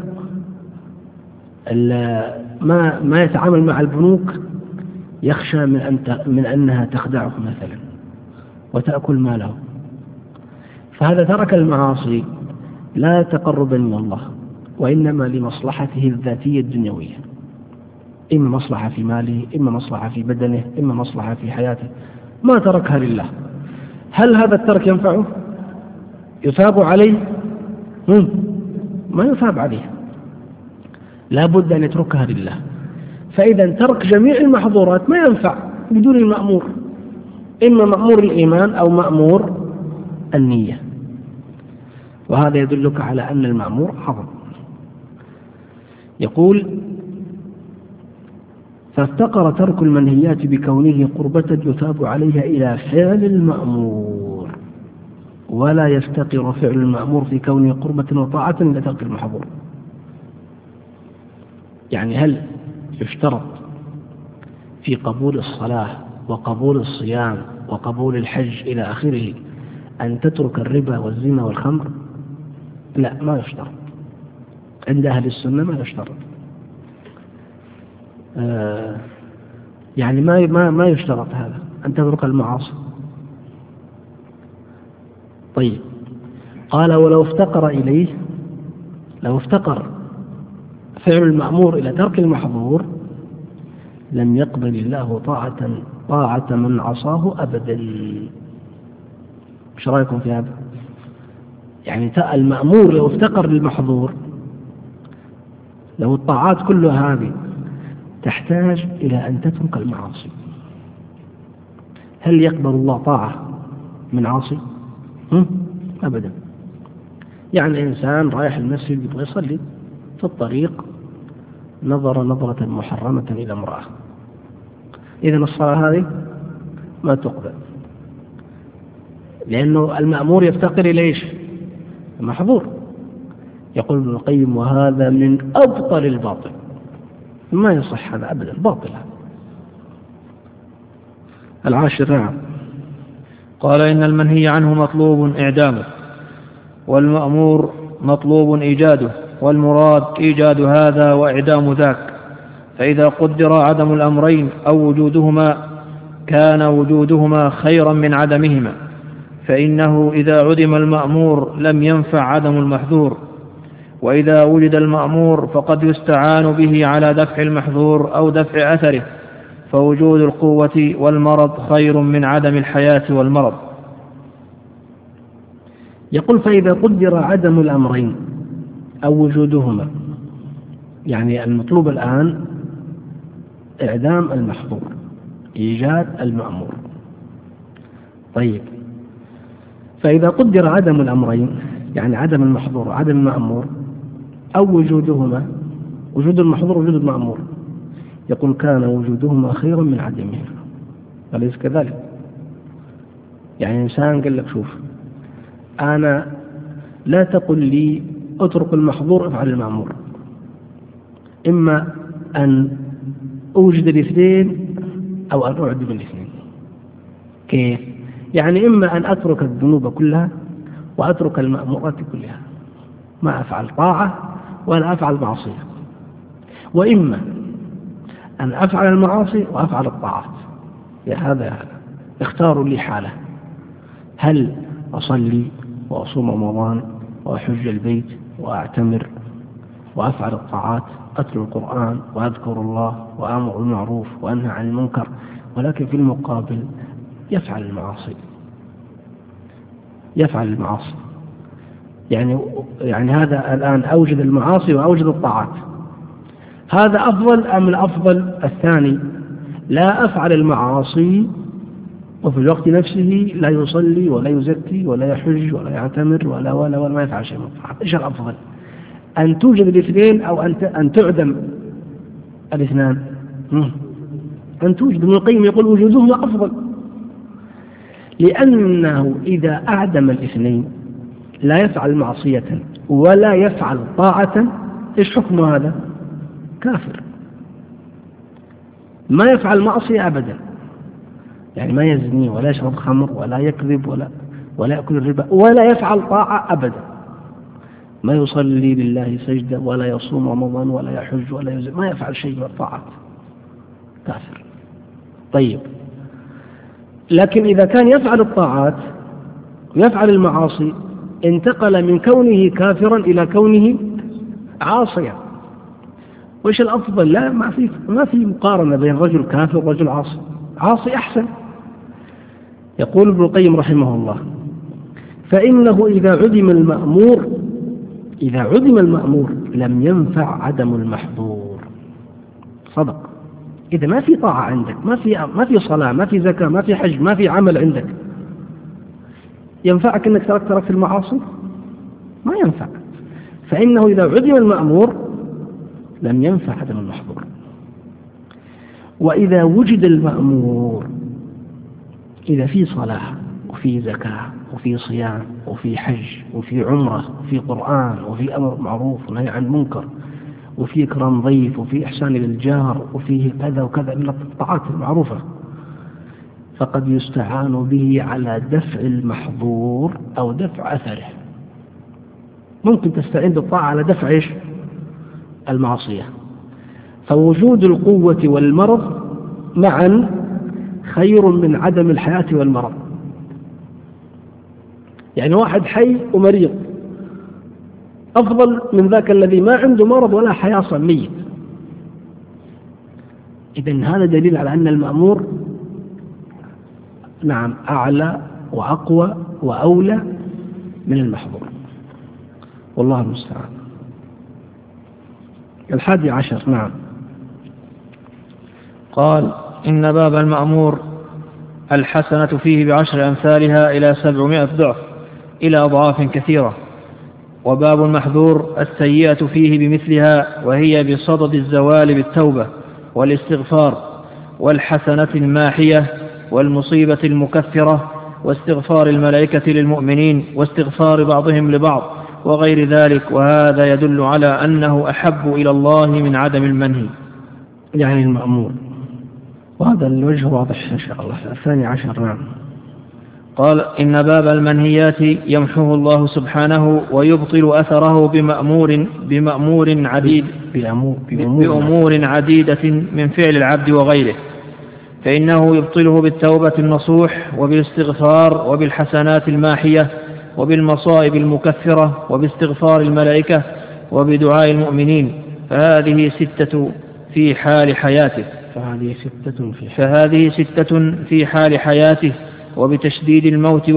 ما يتعامل مع البنوك يخشى من أنها تخدعه مثلا وتأكل ماله، فهذا ترك المعاصي لا تقربا من الله وإنما لمصلحته الذاتية الدنيوية، إما مصلحة في ماله، إما مصلحة في بدنه، إما مصلحة في حياته، ما تركها لله. هل هذا الترك ينفعه؟ يثاب عليه؟ ما يثاب عليه، لا بد أن يتركها لله. فإذا ترك جميع المحظورات ما ينفع بدون المأمور، إما مأمور الإيمان أو مأمور النية، وهذا يدلك على أن المأمور أعظم. يقول: فافتقر ترك المنهيات بكونه قربة يثاب عليها إلى فعل المأمور، ولا يفتقر فعل المأمور في كونه قربة وطاعة إلى ترك المحظور. يعني هل يشترط في قبول الصلاة وقبول الصيام وقبول الحج إلى آخره أن تترك الربا والزنا والخمر؟ لا، ما يشترط. عند أهل السنة ما يشترط. يعني ما يشترط هذا أن تترك المعاصي. طيب، قال: ولو افتقر إليه، لو افتقر فعل المأمور إلى ترك المحظور لم يقبل الله طاعة من عصاه أبدا. ايش رأيكم في هذا؟ يعني المأمور لو افتقر للمحظور، لو الطاعات كلها هذه تحتاج إلى أن تترك المعاصي، هل يقبل الله طاعة من عاصي؟ أبدا. يعني إنسان رايح المسجد يبغى يصلي، في الطريق نظر نظرة محرمة إلى امرأة، إذن الصلاة هذه ما تقبل، لأنه المأمور يفتقر إلى إيش؟ المحظور. يقول ابن القيم: وهذا من أبطل الباطل، ما يصح هذا أبدا، باطل. العاشر: قال: إن المنهي عنه مطلوب إعدامه، والمأمور مطلوب إيجاده، والمراد إيجاد هذا وإعدام ذاك. فإذا قدر عدم الأمرين أو وجودهما كان وجودهما خيرا من عدمهما، فإنه إذا عدم المأمور لم ينفع عدم المحذور، وإذا وجد المأمور فقد يستعان به على دفع المحذور أو دفع أثره، فوجود القوة والمرض خير من عدم الحياة والمرض. يقول: فإذا قدر عدم الأمرين أو وجودهما، يعني المطلوب الآن إعدام المحظور، إيجاد المأمور. طيب، فإذا قدر عدم الأمرين، يعني عدم المحظور وعدم المأمور، أو وجودهما، وجود المحظور ووجود المأمور، يقول: كان وجودهما خيرا من عدمهما. أليس كذلك؟ يعني إنسان قال لك: شوف، أنا لا تقل لي اترك المحظور افعل المأمور، إما أن أوجد الاثنين أو أن أعدم الاثنين. كيف؟ يعني إما أن أترك الذنوب كلها وأترك المأمورات كلها، ما أفعل طاعة ولا أفعل معصية، وإما أن أفعل المعاصي وأفعل الطاعات. يا هذا اختاروا لي حالة: هل أصلي وأصوم رمضان وأحج البيت وأعتمر وأفعل الطاعات، أتلو القرآن وأذكر الله وأمر بالمعروف وأنهى عن المنكر، ولكن في المقابل يفعل المعاصي. يعني هذا الآن أوجد المعاصي وأوجد الطاعات، هذا أفضل أم الأفضل الثاني؟ لا أفعل المعاصي وفي الوقت نفسه لا يصلي ولا يزكي ولا يحج ولا يعتمر ولا ما يفعل شيء من الطاعات. إيش الأفضل؟ أن توجد الاثنين أو أن تعدم الاثنان؟ أن توجد. ابن القيم يقول: وجودهما أفضل، لأنه إذا أعدم الاثنين لا يفعل معصية ولا يفعل طاعة، إيش حكم هذا؟ كافر. ما يفعل معصية أبدا، يعني ما يزني ولا يشرب خمر ولا يكذب ولا يأكل الربا ولا يفعل طاعة أبدا، ما يصلي لله سجدة ولا يصوم رمضان ولا يحج ولا يزكي، ما يفعل شيء من الطاعات، كافر. طيب، لكن إذا كان يفعل الطاعات ويفعل المعاصي انتقل من كونه كافرا إلى كونه عاصيا. وإيش الأفضل؟ لا، ما في مقارنة بين رجل كافر ورجل عاصي. عاصي أحسن. يقول ابن القيم رحمه الله: فإنه إذا عدم المأمور لم ينفع عدم المحظور. صدق. إذا ما في طاعة عندك، ما في صلاة، ما في زكاة، ما في حج، ما في عمل عندك، ينفعك أنك تركت المعاصي؟ ما ينفع. فإنه إذا عدم المأمور لم ينفع عدم المحظور. وإذا وجد المأمور، إذا في صلاة وفي زكاة وفي صيام وفي حج وفي عمرة وفي قرآن وفي أمر معروف ونهي عن منكر وفي إكرام ضيف وفي إحسان للجار وفيه كذا وكذا من الطاعات المعروفة، فقد يستعان به على دفع المحظور أو دفع أثره. ممكن تستعين بالطاعة على دفع إيش؟ المعصية. فوجود القوة والمرض معا خير من عدم الحياة والمرض. يعني واحد حي ومريض أفضل من ذاك الذي ما عنده مرض ولا حياة، أصلا ميت. إذن هذا دليل على أن المأمور نعم أعلى وأقوى وأولى من المحظور، والله المستعان. 11. نعم. قال: إن باب المأمور الحسنة فيه ب10 أمثالها إلى 700 ضعف إلى أضعاف كثيرة، وباب المحذور السيئة فيه بمثلها، وهي بصدد الزوال بالتوبة والاستغفار، والحسنة الماحية، والمصيبة المكفرة، واستغفار الملائكة للمؤمنين، واستغفار بعضهم لبعض، وغير ذلك. وهذا يدل على أنه أحب إلى الله من عدم المنهي، يعني المأمور. وهذا الوجه واضح إن شاء الله. 12. نعم. قال: إن باب المنهيات يمحوه الله سبحانه ويبطل أثره بأمور عديدة من فعل العبد وغيره، فإنه يبطله بالتوبة النصوح وبالاستغفار وبالحسنات الماحية وبالمصائب المكفرة وباستغفار الملائكة وبدعاء المؤمنين. فهذه ستة في حال حياته وبتشديد الموت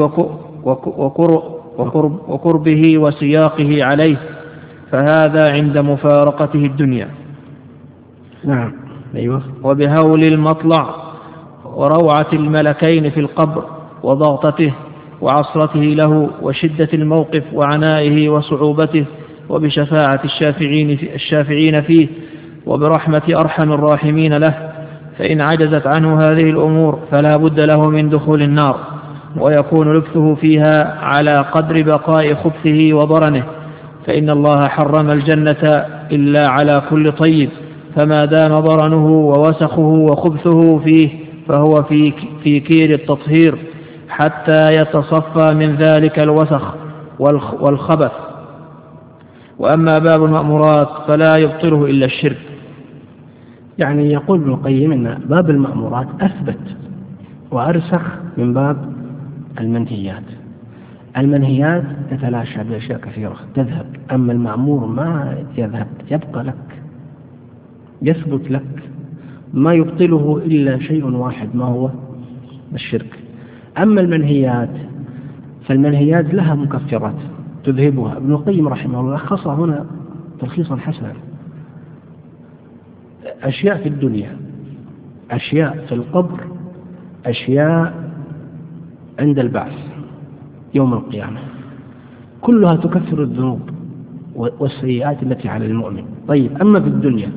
وقربه وسياقه عليه، فهذا عند مفارقته الدنيا. نعم. أيوة. وبهول المطلع وروعة الملكين في القبر وضغطته وعصرته له وشدة الموقف وعنائه وصعوبته، وبشفاعة الشافعين فيه، وبرحمة أرحم الراحمين له. فإن عجزت عنه هذه الأمور فلا بد له من دخول النار، ويكون لبثه فيها على قدر بقاء خبثه وضرنه، فإن الله حرم الجنة إلا على كل طيب، فما دام ضرنه ووسخه وخبثه فيه فهو في كير التطهير حتى يتصفى من ذلك الوسخ والخبث. وأما باب المأمورات فلا يبطله إلا الشرك. يعني يقول ابن القيم أن باب المأمورات أثبت وأرسخ من باب المنهيات. المنهيات تتلاشى بأشياء كثيرة، تذهب. أما المأمور ما يذهب، يبقى لك، يثبت لك، ما يبطله إلا شيء واحد، ما هو الشرك. أما المنهيات فالمنهيات لها مكفرات تذهبها. ابن القيم رحمه الله خص هنا تلخيصا حسنا: أشياء في الدنيا، أشياء في القبر، أشياء عند البعث يوم القيامة، كلها تكفر الذنوب والسيئات التي على المؤمن. طيب، أما في الدنيا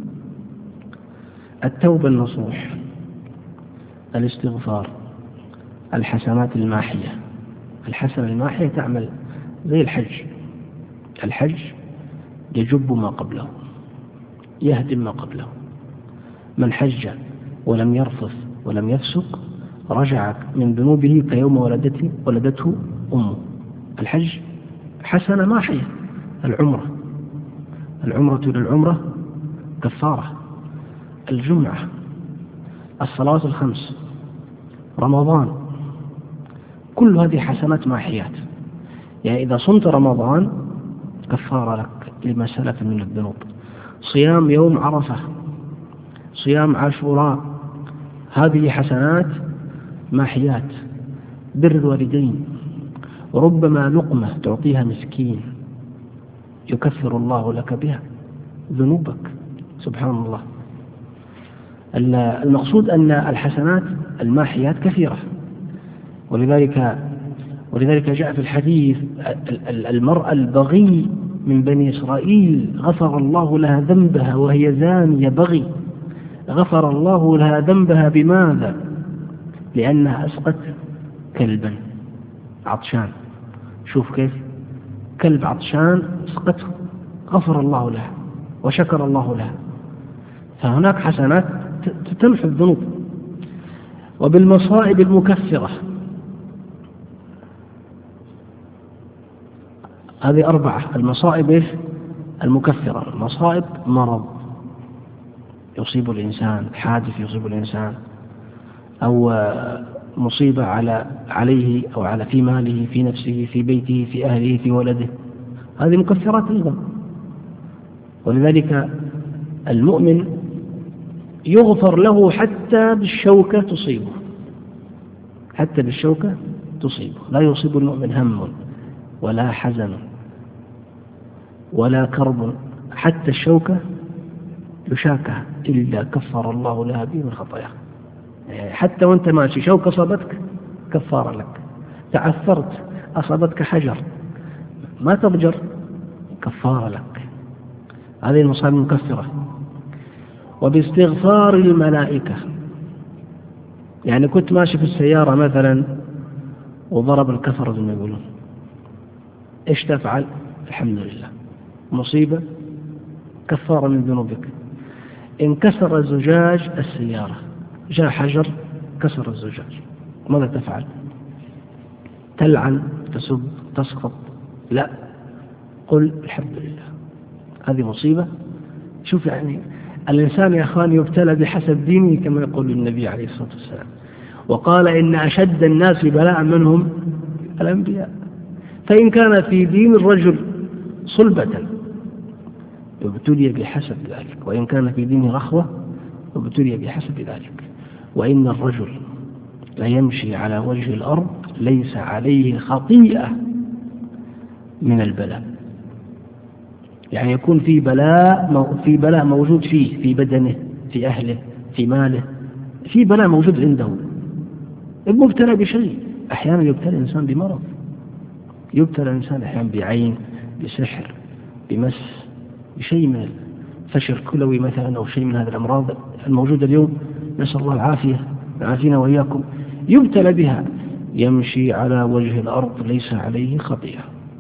التوبة النصوح، الاستغفار، الحسنات الماحية. الحسنة الماحية تعمل زي الحج يجب ما قبله، يهدم ما قبله. من حج ولم يرفث ولم يفسق رجع من ذنوبه كيوم ولدته أمه. الحج حسنة ماحية، العمرة للعمرة كفارة، الجمعة، الصلاة الخمس، رمضان، كل هذه حسنات ماحيات. يعني إذا صمت رمضان كفارة لك لما سلف من الذنوب. صيام يوم عرفة، صيام عاشوراء، هذه حسنات ماحيات. بر الوالدين، وربما لقمة تعطيها مسكين يكفر الله لك بها ذنوبك. سبحان الله. المقصود أن الحسنات الماحيات كثيرة، ولذلك جاء في الحديث المرأة البغي من بني إسرائيل غفر الله لها ذنبها وهي زانية بغي، غفر الله لها ذنبها بماذا؟ لأنها أسقت كلبا عطشان. شوف كيف، كلب عطشان اسقته، غفر الله لها وشكر الله لها. فهناك حسنات تمحو الذنوب. وبالمصائب المكفرة، هذه 4. المصائب المكفرة. المصائب مرض يصيب الإنسان، حادث يصيب الإنسان، أو مصيبة عليه أو في ماله، في نفسه، في بيته، في أهله، في ولده، هذه مكفرات أيضا. ولذلك المؤمن يغفر له حتى بالشوكة تصيبه، حتى بالشوكة تصيبه. لا يصيب المؤمن هم ولا حزن ولا كرب، حتى الشوكة يشاكها إلا كفر الله لها به من خطاياه. حتى وانت ماشي شوكة أصابتك كفارة لك، تعثرت أصابتك حجر ما تضجر كفارة لك. هذه المصائب المكفرة. وباستغفار الملائكة، يعني كنت ماشي في السيارة مثلا وضرب الكفر زي ما يقولون، ايش تفعل؟ الحمد لله، مصيبة كفارة من ذنوبك. انكسر زجاج السيارة، جاء حجر كسر الزجاج، ماذا تفعل؟ تلعن، تسب، تسخط؟ لا، قل الحمد لله. هذه مصيبة. شوف يعني الإنسان يا أخوان يبتلى بحسب دينه كما يقول النبي عليه الصلاة والسلام، وقال إن أشد الناس بلاء منهم الأنبياء. فإن كان في دين الرجل صلبة ابتلي بحسب ذلك، وإن كان في دينه رخوة ابتلي بحسب ذلك. وإن الرجل لا يمشي على وجه الأرض ليس عليه خطيئة من البلاء. يعني يكون في بلاء موجود فيه، في بدنه، في أهله، في ماله، في بلاء موجود عنده، مبتلى بشيء. أحيانا يبتلى الإنسان بمرض، يبتلى الإنسان أحيانا بعين، بسحر، بمس، بشيء من الفشل كلوي مثلا، أو شيء من هذه الأمراض الموجودة اليوم، نسأل الله العافية، عافينا وإياكم. يبتلى بها، يمشي على وجه الأرض ليس عليه خطيئة.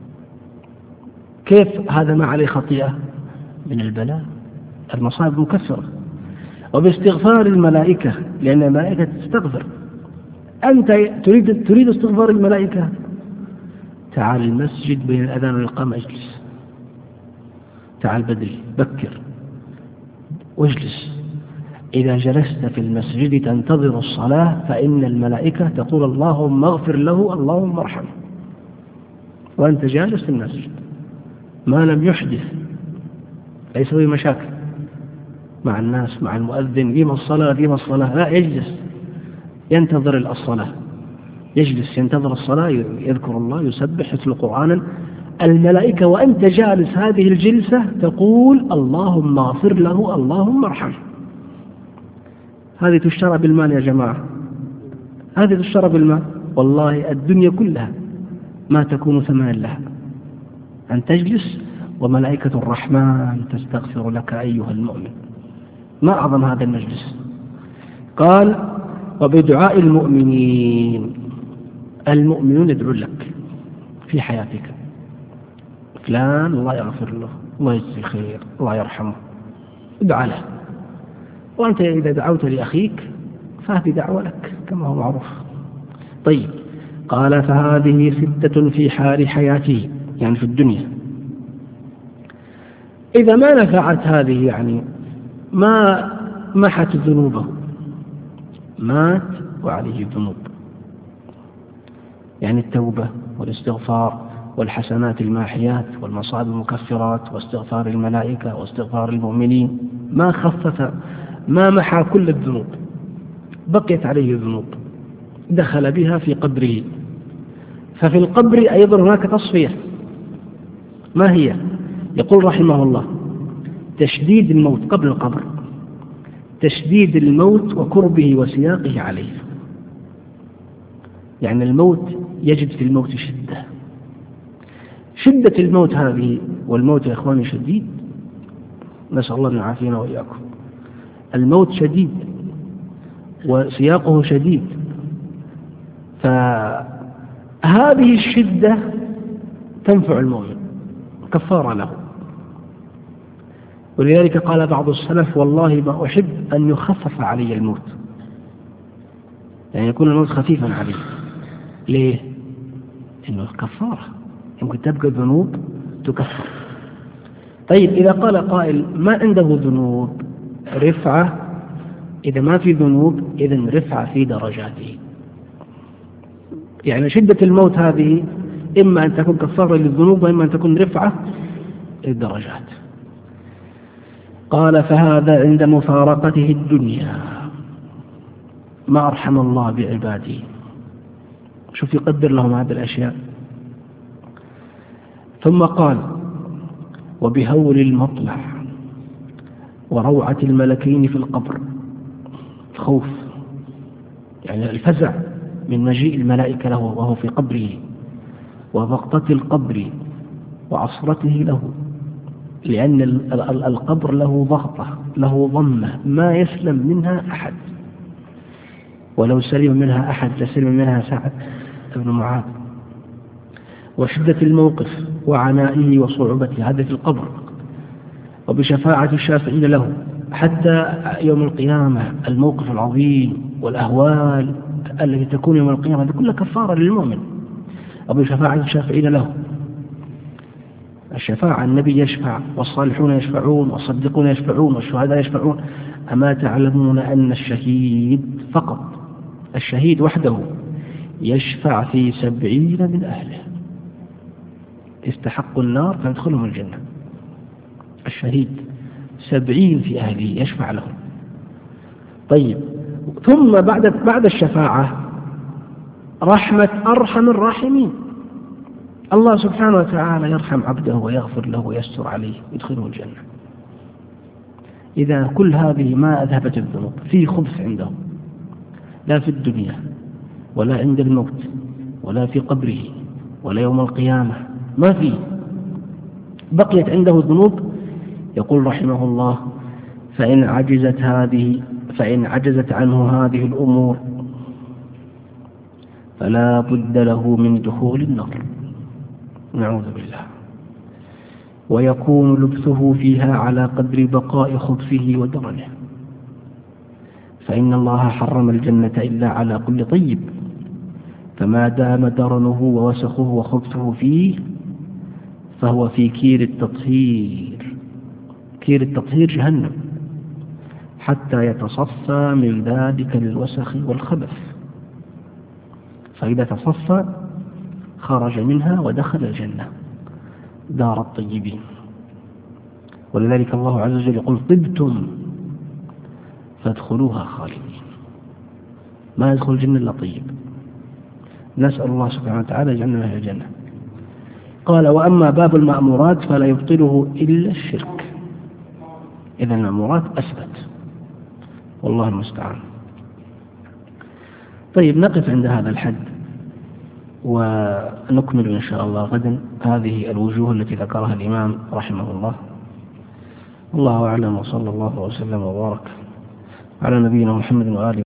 كيف هذا ما عليه خطيئة؟ من البلاء، المصائب مكفرة. وباستغفار الملائكة، لأن الملائكة تستغفر. أنت تريد استغفار الملائكة، تعال المسجد بين الأذان والإقامة اجلس، تعال بدري بكر واجلس. إذا جلست في المسجد تنتظر الصلاة فإن الملائكة تقول اللهم اغفر له، اللهم ارحمه، وأنت جالس في المسجد ما لم يحدث، لا يسوي مشاكل مع الناس، مع المؤذن، فيما الصلاة، لا، يجلس ينتظر الصلاة، يجلس ينتظر الصلاة، يذكر الله، يسبح، يتلو قرآنا. الملائكة وأنت جالس هذه الجلسة تقول اللهم اغفر له، اللهم ارحمه. هذه تشترى بالمال يا جماعة، هذه تشترى بالمال. والله الدنيا كلها ما تكون ثمنا لها أن تجلس وملائكة الرحمن تستغفر لك أيها المؤمن. ما أعظم هذا المجلس. قال وبدعاء المؤمنين، المؤمنون يدعون لك في حياتك، فلان الله يغفر له، الله يجزيه خير، الله يرحمه، ادعى له. وأنت إذا دعوت لأخيك فهذه دعوة لك كما هو معروف. طيب، قال فهذه 6 في حال حياته، يعني في الدنيا. إذا ما نفعت هذه يعني ما محت ذنوبه، مات وعليه ذنوب، يعني التوبة والاستغفار والحسنات الماحيات والمصائب المكفرات واستغفار الملائكة واستغفار المؤمنين ما خفف، ما محى كل الذنوب، بقيت عليه ذنوب دخل بها في قبره. ففي القبر أيضا هناك تصفية، ما هي؟ يقول رحمه الله: تشديد الموت قبل القبر، تشديد الموت وكربه وسياقه عليه. يعني الموت يجد في الموت شدة الموت هذه، والموت يا إخواني شديد، نسأل الله أن يعافينا وإياكم. الموت شديد وسياقه شديد، فهذه الشدة تنفع المؤمن كفارة له. ولذلك قال بعض السلف: والله ما أحب أن يخفف علي الموت، يعني يكون الموت خفيفا عليه. ليه؟ إنه كفارة، يمكن تبقى ذنوب تكفر. طيب إذا قال قائل: ما عنده ذنوب، رفعة، إذا ما في ذنوب إذن رفعة في درجاته. يعني شدة الموت هذه إما أن تكون كفارة للذنوب وإما أن تكون رفعة للدرجات. قال: فهذا عند مفارقته الدنيا. ما أرحم الله بعباده، شوف يقدر لهم هذه الأشياء. ثم قال: وبهول المطلع وروعة الملكين في القبر، الخوف يعني الفزع من مجيء الملائكة له وهو في قبره، وضغطة القبر وعصرته له، لأن القبر له ضغطة، له ضمة ما يسلم منها أحد، ولو سلم منها أحد لسلم منها سعد بن معاذ. وشدة الموقف وعنائه وصعوبته، هذا في القبر. وبشفاعة الشافعين له حتى يوم القيامة، الموقف العظيم والأهوال التي تكون يوم القيامة، هذه كلها كفارة للمؤمن. وبشفاعة الشافعين له، الشفاعة، النبي يشفع والصالحون يشفعون والصديقون يشفعون والشهداء يشفعون. أما تعلمون أن الشهيد فقط، الشهيد وحده يشفع في 70 من أهله استحقوا النار فيدخلهم الجنة. الشهيد 70 في أهله يشفع لهم. طيب، ثم بعد الشفاعة رحمة أرحم الراحمين، الله سبحانه وتعالى يرحم عبده ويغفر له ويستر عليه يدخله الجنة. إذا كل هذه ما أذهبت الذنوب، في خبث عنده، لا في الدنيا ولا عند الموت ولا في قبره ولا يوم القيامة، ما فيه، بقيت عنده الذنوب. يقول رحمه الله: فإن عجزت عنه هذه الأمور فلا بد له من دخول النار، نعوذ بالله، ويكون لبثه فيها على قدر بقاء خبثه ودرنه، فإن الله حرم الجنة إلا على كل طيب، فما دام درنه ووسخه وخبثه فيه فهو في كير التطهير. كير التطهير جهنم، حتى يتصفى من ذلك الوسخ والخبث، فإذا تصفى خرج منها ودخل الجنة دار الطيبين. ولذلك الله عز وجل يقول: طبتم فادخلوها خالدين. ما يدخل الجنة إلا طيب، نسأل الله سبحانه وتعالى يجعلنا في الجنة. قال: وأما باب المأمورات فلا يبطله إلا الشرك. إذا المأمورات أثبت، والله المستعان. طيب، نقف عند هذا الحد ونكمل إن شاء الله غدا هذه الوجوه التي ذكرها الإمام رحمه الله. الله أعلم، وصلى الله وسلم وبارك على نبينا محمد وآله